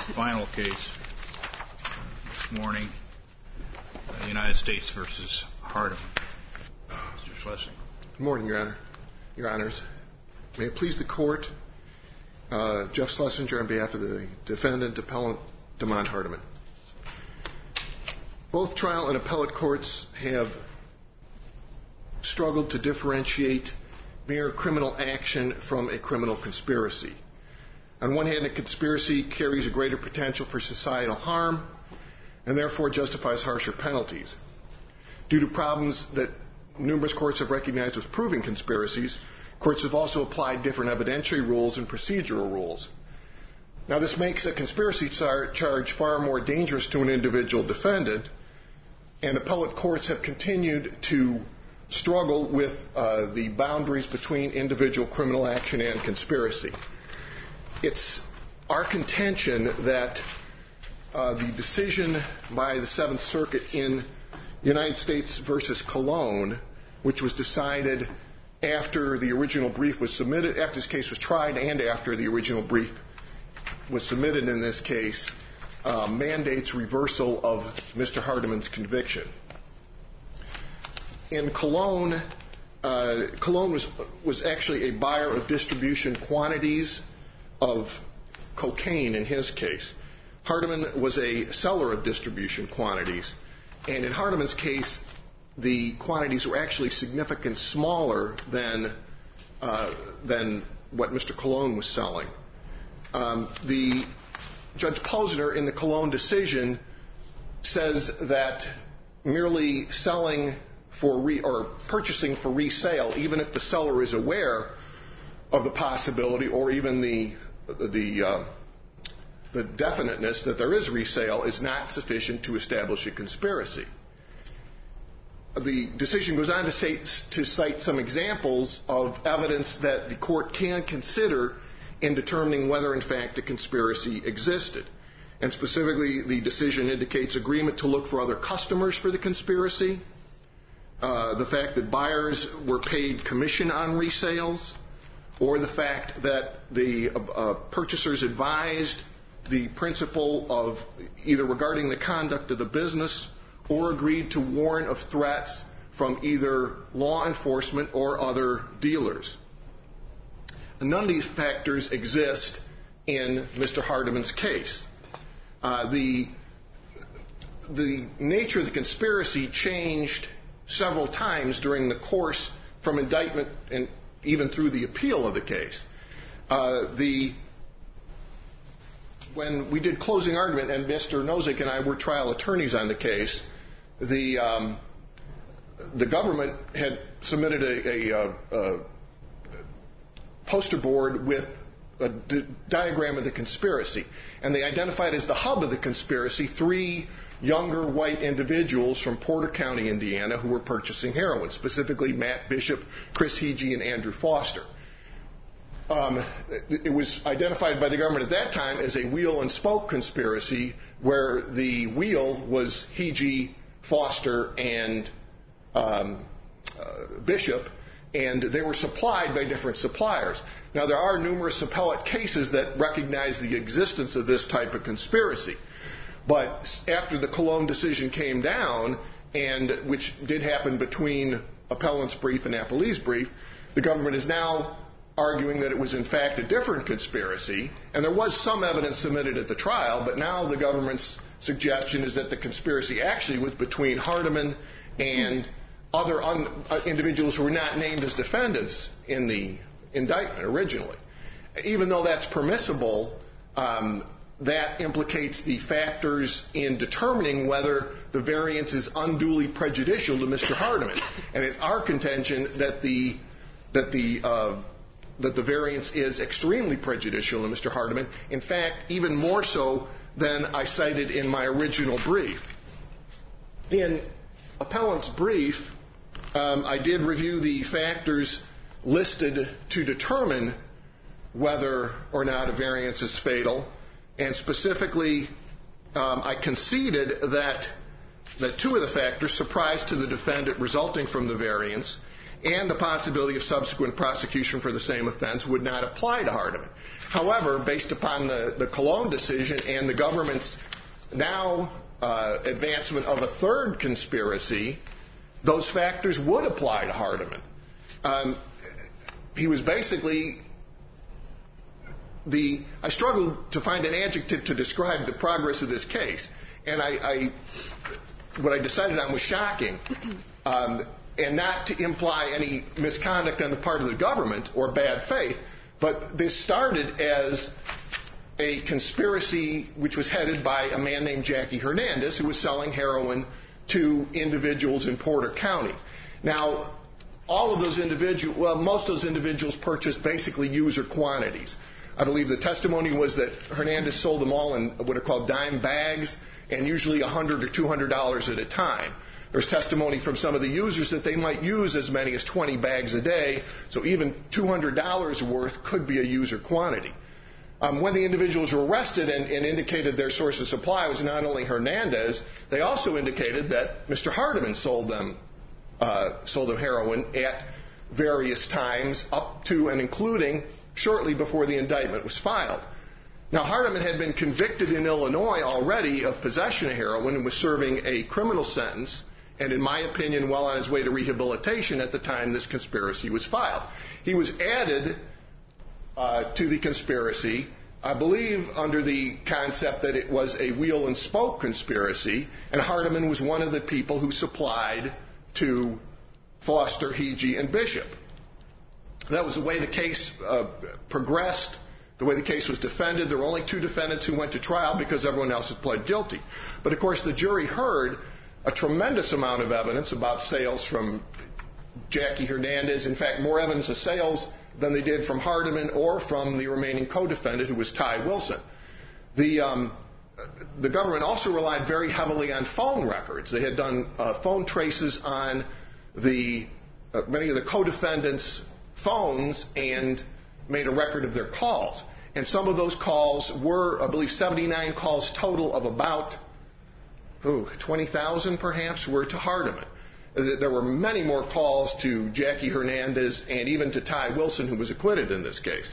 Final case this morning, United States v. Hardiman. Mr. Schlesinger. Good morning, Your Honor. Your Honors. May it please the Court, Jeff Schlesinger on behalf of the defendant, appellant Damond Hardiman. Both trial and appellate courts have struggled to differentiate mere criminal action from a criminal conspiracy. On one hand, a conspiracy carries a greater potential for societal harm and therefore justifies harsher penalties. Due to problems that numerous courts have recognized with proving conspiracies, courts have also applied different evidentiary rules and procedural rules. Now, this makes a conspiracy charge far more dangerous to an individual defendant, and appellate courts have continued to struggle with the boundaries between individual criminal action and conspiracy. It's our contention that the decision by the Seventh Circuit in United States v. Cologne, which was decided after the original brief was submitted, after this case was tried and after the original brief was submitted in this case, mandates reversal of Mr. Hardiman's conviction. In Cologne, Cologne was actually a buyer of distribution quantities of cocaine in his case. Hardiman was a seller of distribution quantities, and in Hardiman's case, the quantities were actually significantly smaller than what Mr. Cologne was selling. The Judge Posner in the Cologne decision says that merely selling or purchasing for resale, even if the seller is aware of the possibility or even the definiteness that there is resale, is not sufficient to establish a conspiracy. The decision goes on to cite some examples of evidence that the court can consider in determining whether, in fact, a conspiracy existed. And specifically, the decision indicates agreement to look for other customers for the conspiracy, the fact that buyers were paid commission on resales, or the fact that the purchasers advised the principal of either regarding the conduct of the business or agreed to warn of threats from either law enforcement or other dealers. And none of these factors exist in Mr. Hardiman's case. The nature of the conspiracy changed several times during the course from indictment and even through the appeal of the case. When we did closing argument and Mr. Nozick and I were trial attorneys on the case, the government had submitted a poster board with a diagram of the conspiracy, and they identified as the hub of the conspiracy 3 younger white individuals from Porter County, Indiana, who were purchasing heroin, specifically Matt Bishop, Chris Hege, and Andrew Foster. It was identified by the government at that time as a wheel and spoke conspiracy, where the wheel was Hege, Foster, and Bishop, and they were supplied by different suppliers. Now, there are numerous appellate cases that recognize the existence of this type of conspiracy. But after the Cologne decision came down, and which did happen between appellant's brief and appellee's brief, the government is now arguing that it was in fact a different conspiracy, and there was some evidence submitted at the trial, but now the government's suggestion is that the conspiracy actually was between Hardiman and other individuals who were not named as defendants in the indictment originally. Even though that's permissible, that implicates the factors in determining whether the variance is unduly prejudicial to Mr. Hardiman. And it's our contention that the variance is extremely prejudicial to Mr. Hardiman. In fact, even more so than I cited in my original brief. In appellant's brief, I did review the factors listed to determine whether or not a variance is fatal. And specifically, I conceded that 2 of the factors, surprise to the defendant resulting from the variance and the possibility of subsequent prosecution for the same offense would not apply to Hardiman. However, based upon the Cologne decision and the government's now advancement of a third conspiracy, those factors would apply to Hardiman. He was basically I struggled to find an adjective to describe the progress of this case, and what I decided on was shocking, and not to imply any misconduct on the part of the government or bad faith, but this started as a conspiracy which was headed by a man named Jackie Hernandez, who was selling heroin to individuals in Porter County. Now, most of those individuals purchased basically user quantities. I believe the testimony was that Hernandez sold them all in what are called dime bags, and usually $100 or $200 at a time. There's testimony from some of the users that they might use as many as 20 bags a day, so even $200 worth could be a user quantity. When the individuals were arrested and indicated their source of supply was not only Hernandez, they also indicated that Mr. Hardiman sold them heroin at various times, up to and including shortly before the indictment was filed. Now, Hardiman had been convicted in Illinois already of possession of heroin and was serving a criminal sentence, and in my opinion, well on his way to rehabilitation at the time this conspiracy was filed. He was added to the conspiracy, I believe, under the concept that it was a wheel and spoke conspiracy, and Hardiman was one of the people who supplied to Foster, Hegee, and Bishop. That was the way the case progressed, the way the case was defended. There were only 2 defendants who went to trial because everyone else had pled guilty. But, of course, the jury heard a tremendous amount of evidence about sales from Jackie Hernandez. In fact, more evidence of sales than they did from Hardiman or from the remaining co-defendant, who was Ty Wilson. The government also relied very heavily on phone records. They had done phone traces on many of the co-defendants' phones and made a record of their calls. And some of those calls were, I believe, 79 calls total of about 20,000 perhaps were to Hardiman. There were many more calls to Jackie Hernandez and even to Ty Wilson, who was acquitted in this case.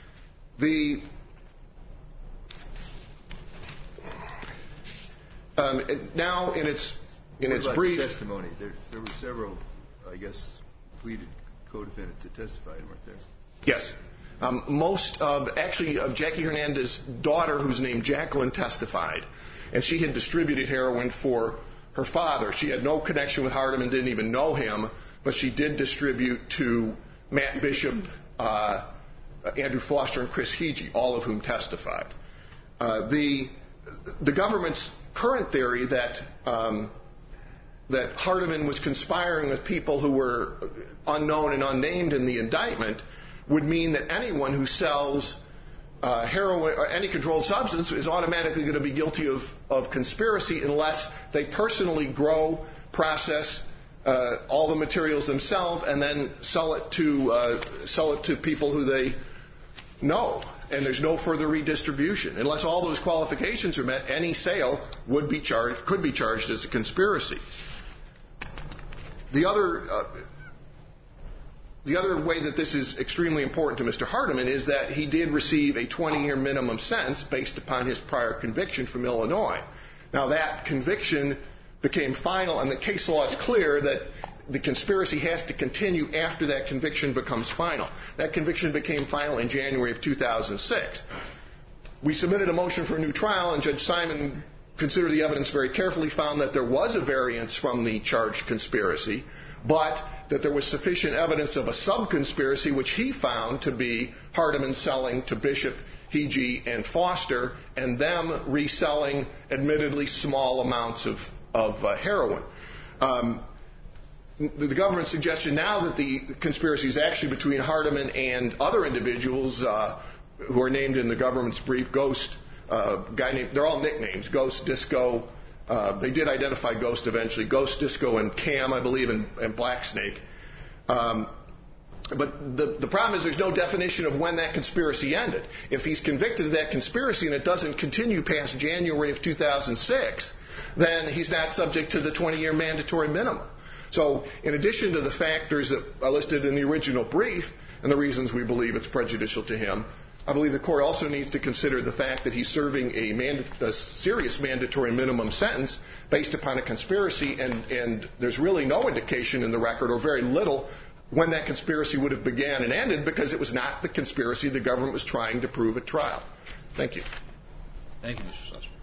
Now, in its brief testimony, there were several, I guess, pleaded co-defendants that testified, weren't there? Yes. Most of Jackie Hernandez's daughter, who's named Jacqueline, testified, and she had distributed heroin for her father. She had no connection with Hardiman, didn't even know him, but she did distribute to Matt Bishop, Andrew Foster, and Chris Hegee, all of whom testified. The government's current theory that Hardiman was conspiring with people who were unknown and unnamed in the indictment would mean that anyone who sells heroin or any controlled substance is automatically going to be guilty of conspiracy unless they personally grow, process all the materials themselves, and then sell it to people who they know. And there's no further redistribution. Unless all those qualifications are met, any sale could be charged as a conspiracy. The other way that this is extremely important to Mr. Hardiman is that he did receive a 20-year minimum sentence based upon his prior conviction from Illinois. Now, that conviction became final, and the case law is clear that the conspiracy has to continue after that conviction becomes final. That conviction became final in January of 2006. We submitted a motion for a new trial, and Judge Simon considered the evidence very carefully, found that there was a variance from the charged conspiracy, but that there was sufficient evidence of a sub-conspiracy, which he found to be Hardiman selling to Bishop, Hegee, and Foster, and them reselling admittedly small amounts of heroin. The government's suggestion now that the conspiracy is actually between Hardiman and other individuals who are named in the government's brief, Ghost, they're all nicknames, Ghost, Disco. They did identify Ghost eventually, Ghost, Disco, and Cam, I believe, and Black Snake. But the problem is there's no definition of when that conspiracy ended. If he's convicted of that conspiracy and it doesn't continue past January of 2006, then he's not subject to the 20-year mandatory minimum. So in addition to the factors that are listed in the original brief and the reasons we believe it's prejudicial to him, I believe the court also needs to consider the fact that he's serving a serious mandatory minimum sentence based upon a conspiracy, and there's really no indication in the record, or very little, when that conspiracy would have began and ended, because it was not the conspiracy the government was trying to prove at trial. Thank you. Thank you, Mr. Schlesinger.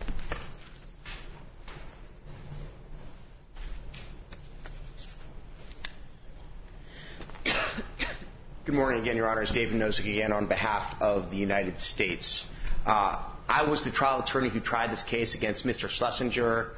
Good morning again, Your Honors. David Nozick again on behalf of the United States. I was the trial attorney who tried this case against Mr. Schlesinger.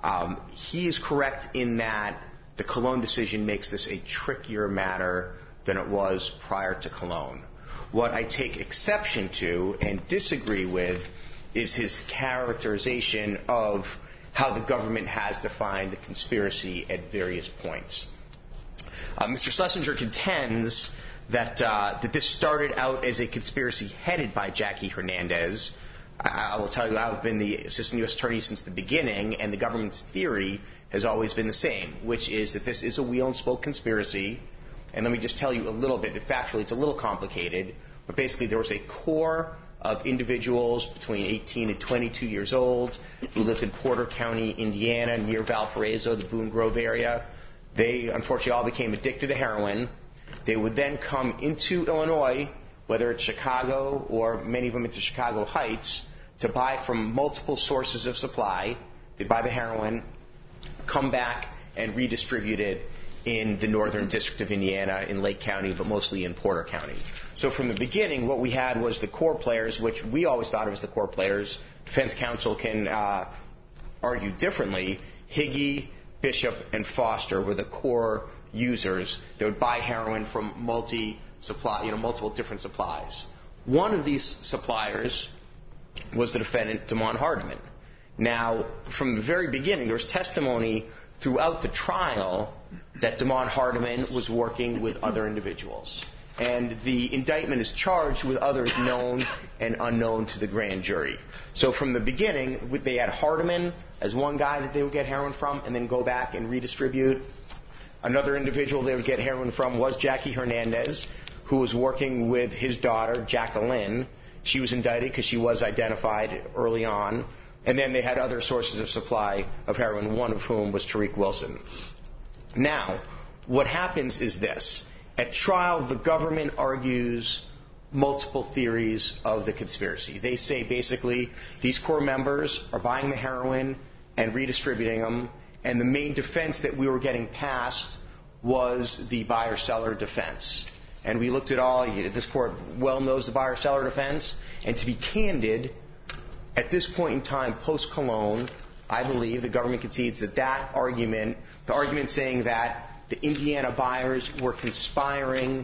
He is correct in that the Cologne decision makes this a trickier matter than it was prior to Cologne. What I take exception to and disagree with is his characterization of how the government has defined the conspiracy at various points. Mr. Schlesinger contends that this started out as a conspiracy headed by Jackie Hernandez. I will tell you, I've been the assistant U.S. attorney since the beginning, and the government's theory has always been the same, which is that this is a wheel and spoke conspiracy. And let me just tell you a little bit. Factually, it's a little complicated, but basically there was a core of individuals between 18 and 22 years old who lived in Porter County, Indiana, near Valparaiso, the Boone Grove area. They, unfortunately, all became addicted to heroin. They would then come into Illinois, whether it's Chicago or many of them into Chicago Heights, to buy from multiple sources of supply. They'd buy the heroin, come back, and redistribute it in the Northern District of Indiana, in Lake County, but mostly in Porter County. So from the beginning, what we had was the core players, which we always thought of as the core players. Defense counsel can argue differently. Higgy, Bishop, and Foster were the core users that would buy heroin from multiple different supplies. One of these suppliers was the defendant, Damon Hardiman. Now, from the very beginning, there was testimony throughout the trial that Damon Hardiman was working with other individuals. And the indictment is charged with others known and unknown to the grand jury. So from the beginning, they had Hardiman as one guy that they would get heroin from and then go back and redistribute. Another individual they would get heroin from was Jackie Hernandez, who was working with his daughter, Jacqueline. She was indicted because she was identified early on. And then they had other sources of supply of heroin, one of whom was Tariq Wilson. Now, what happens is this. At trial, the government argues multiple theories of the conspiracy. They say basically these core members are buying the heroin and redistributing them, and the main defense that we were getting past was the buyer-seller defense. And we looked at all, this court well knows the buyer-seller defense, and to be candid, at this point in time, post-Cologne, I believe the government concedes that argument, the argument saying that the Indiana buyers were conspiring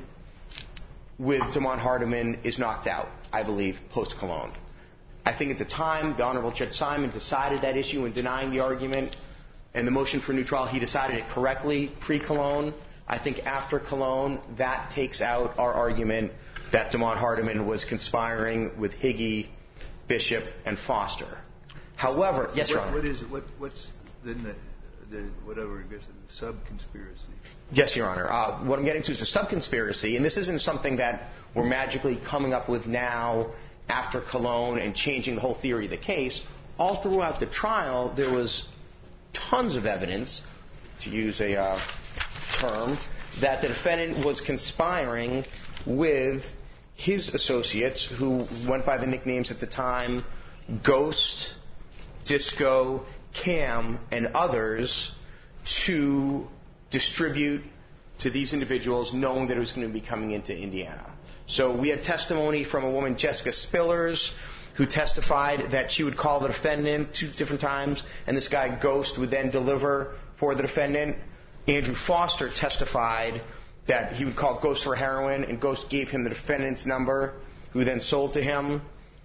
with Damon Hardiman is knocked out, I believe, post-Cologne. I think at the time, the Honorable Judge Simon decided that issue in denying the argument, and the motion for new trial, he decided it correctly pre-Cologne. I think after Cologne, that takes out our argument that Damon Hardiman was conspiring with Higgy, Bishop, and Foster. However, yes, Your Honor. What is it? What's then the whatever, I guess, the sub-conspiracy? Yes, Your Honor. What I'm getting to is a sub-conspiracy, and this isn't something that we're magically coming up with now after Cologne and changing the whole theory of the case. All throughout the trial, there was tons of evidence, to use a term, that the defendant was conspiring with his associates, who went by the nicknames at the time Ghost, Disco, Cam, and others, to distribute to these individuals knowing that it was going to be coming into Indiana. So we had testimony from a woman, Jessica Spillers, who testified that she would call the defendant 2 different times, and this guy, Ghost, would then deliver for the defendant. Andrew Foster testified that he would call Ghost for heroin, and Ghost gave him the defendant's number, who then sold to him.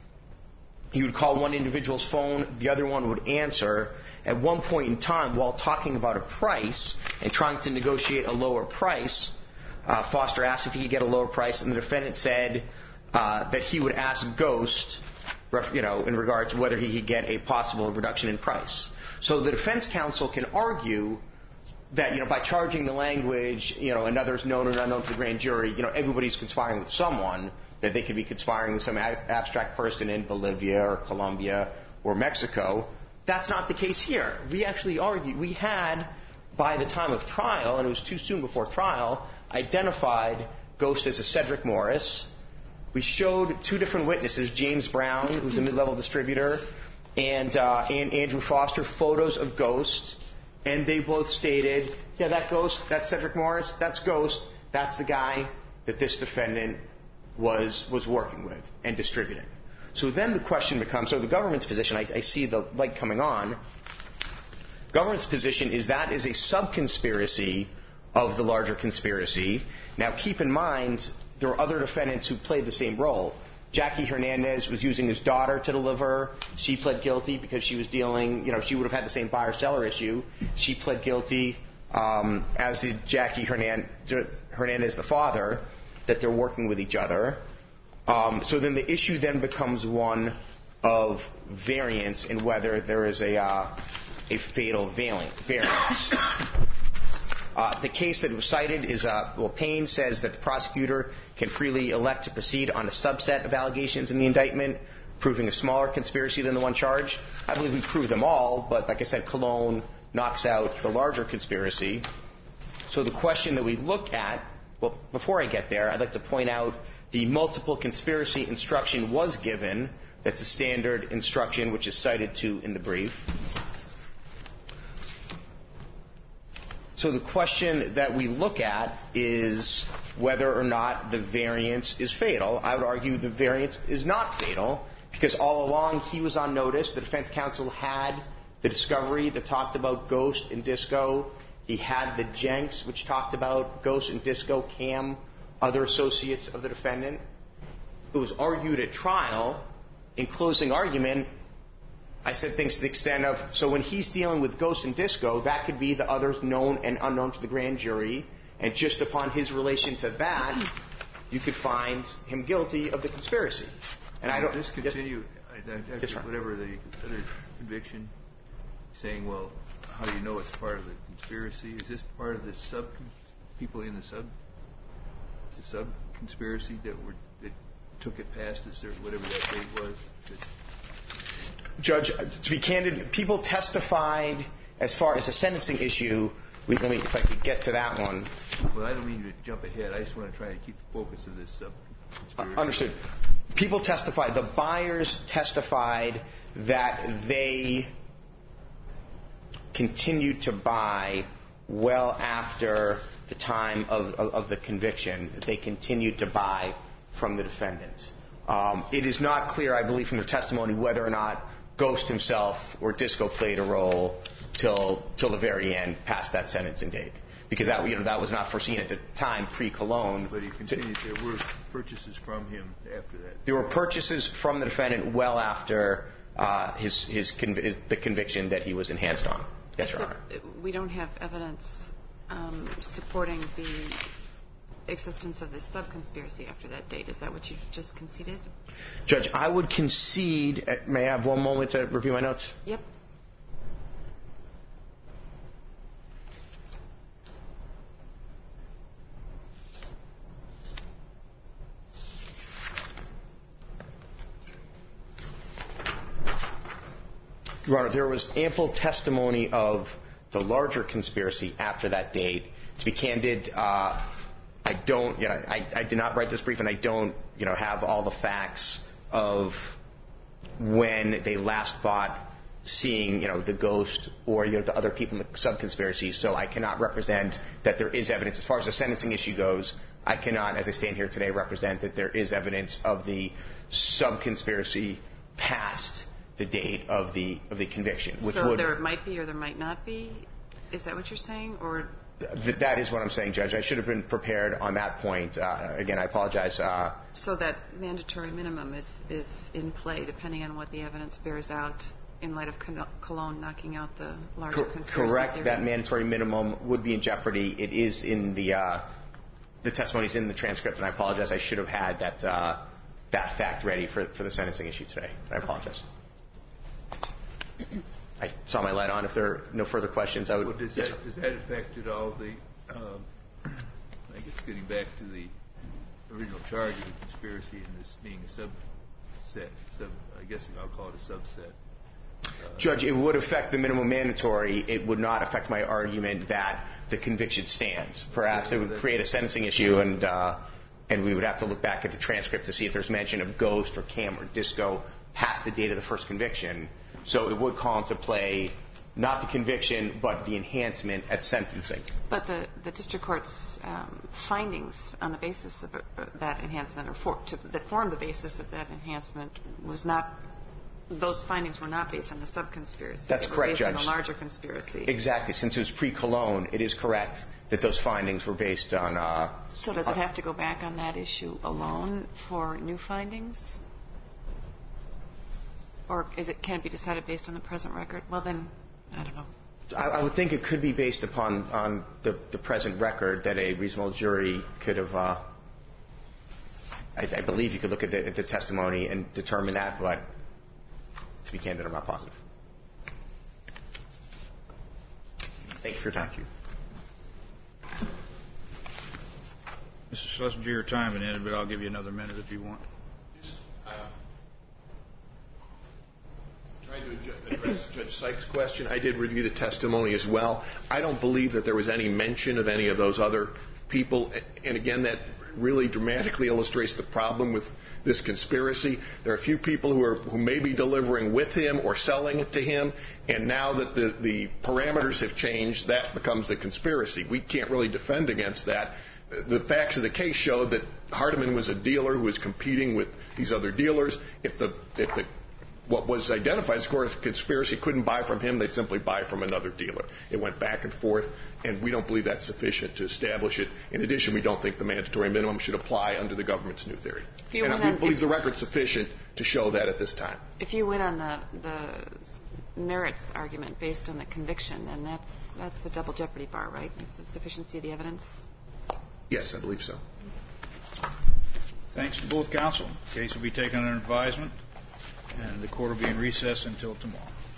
He would call one individual's phone, the other one would answer. At one point in time, while talking about a price and trying to negotiate a lower price, Foster asked if he could get a lower price, and the defendant said that he would ask Ghost, in regard to whether he could get a possible reduction in price. So the defense counsel can argue that, by charging the language, and others known or unknown to the grand jury, everybody's conspiring with someone, that they could be conspiring with some abstract person in Bolivia or Colombia or Mexico. That's not the case here. We actually argued, we had, by the time of trial, and it was too soon before trial, identified Ghost as a Cedric Morris. We showed two different witnesses, James Brown, who's a mid-level distributor, and Andrew Foster, photos of Ghost, and they both stated, yeah, that Ghost, that's Cedric Morris, that's Ghost, that's the guy that this defendant was working with and distributing. So then the question becomes, so the government's position, I see the light coming on, government's position is that is a sub-conspiracy of the larger conspiracy. Now keep in mind, there are other defendants who played the same role. Jackie Hernandez was using his daughter to deliver. She pled guilty because she was dealing, she would have had the same buyer-seller issue. She pled guilty, as did Jackie Hernandez, the father, that they're working with each other. So then the issue then becomes one of variance and whether there is a fatal variance. The case that was cited is, Payne says that the prosecutor can freely elect to proceed on a subset of allegations in the indictment, proving a smaller conspiracy than the one charged. I believe we proved them all, but like I said, Cologne knocks out the larger conspiracy. So the question that we look at, well, before I get there, I'd like to point out the multiple conspiracy instruction was given. That's a standard instruction which is cited to in the brief. So the question that we look at is whether or not the variance is fatal. I would argue the variance is not fatal because all along he was on notice. The defense counsel had the discovery that talked about Ghost and Disco. He had the Jenks, which talked about Ghost and Disco, Cam, other associates of the defendant. It was argued at trial. In closing argument, I said things to the extent of, so when he's dealing with Ghost and Disco, that could be the others known and unknown to the grand jury, and just upon his relation to that, you could find him guilty of the conspiracy. And I don't discontinue whatever the other conviction, saying, well, how do you know it's part of the conspiracy? Is this part of the people in the sub conspiracy that took it past whatever that date was? Judge, to be candid, people testified as far as the sentencing issue. Let me, if I could get to that one. Well, I don't mean to jump ahead. I just want to try to keep the focus of this sub-conspiracy. Understood. People testified. The buyers testified that they continued to buy well after the time of the conviction. They continued to buy from the defendant. It is not clear, I believe, from their testimony whether or not Ghost himself or Disco played a role till the very end, past that sentencing date, because that was not foreseen at the time pre-Cologne. But he continued. There were purchases from him after that. There were purchases from the defendant well after the conviction that he was enhanced on. Yes, Your Honor. We don't have evidence supporting the existence of this sub-conspiracy after that date. Is that what you've just conceded? Judge, I would concede. May I have one moment to review my notes? Yep. Your Honor, there was ample testimony of the larger conspiracy after that date. To be candid, I did not write this brief, and I don't, have all the facts of when they last bought seeing, the Ghost or, the other people in the sub-conspiracy. So I cannot represent that there is evidence. As far as the sentencing issue goes, I cannot, as I stand here today, represent that there is evidence of the sub-conspiracy past the date of the conviction. So there might be or there might not be? Is that what you're saying? Or that is what I'm saying, Judge. I should have been prepared on that point. Again, I apologize. So that mandatory minimum is in play, depending on what the evidence bears out in light of Cologne knocking out the larger conspiracy correct. theory. That mandatory minimum would be in jeopardy. It is in the testimony is in the transcript, and I apologize. I should have had that fact ready for the sentencing issue today. I apologize. I saw my light on. If there are no further questions, I would... Well, does that affect at all the, I guess getting back to the original charge of the conspiracy and this being a subset, I guess I'll call it a subset. Judge, it would affect the minimum mandatory. It would not affect my argument that the conviction stands. Perhaps it would create a sentencing issue, and we would have to look back at the transcript to see if there's mention of Ghost or Cam or Disco past the date of the first conviction. So it would call into play not the conviction, but the enhancement at sentencing. But the district court's findings on the basis of that enhancement, or that formed the basis of that enhancement, was not. Those findings were not based on the sub-conspiracy. That's correct, Judge. Based on the larger conspiracy. Exactly. Since it was pre-Cologne, it is correct that those findings were based on... So does it have to go back on that issue alone for new findings? Or can it be decided based on the present record? Well, then, I don't know. I would think it could be based upon the present record that a reasonable jury could have... I believe you could look at the testimony and determine that, but... To be candid, I'm not positive. Thank you for your time. Thank you. Mr. Schlesinger, your time has ended, but I'll give you another minute if you want. Trying to address Judge Sykes' question, I did review the testimony as well. I don't believe that there was any mention of any of those other people. And again, that really dramatically illustrates the problem with this conspiracy. There are a few people who may be delivering with him or selling it to him, and now that the parameters have changed, that becomes the conspiracy. We can't really defend against that. The facts of the case show that Hardiman was a dealer who was competing with these other dealers. If what was identified as a conspiracy couldn't buy from him, they'd simply buy from another dealer. It went back and forth, and we don't believe that's sufficient to establish it. In addition, we don't think the mandatory minimum should apply under the government's new theory. And we believe the record's sufficient to show that at this time. If you win on the merits argument based on the conviction, then that's a double jeopardy bar, right? It's the sufficiency of the evidence? Yes, I believe so. Thanks to both counsel. The case will be taken under advisement, and the court will be in recess until tomorrow.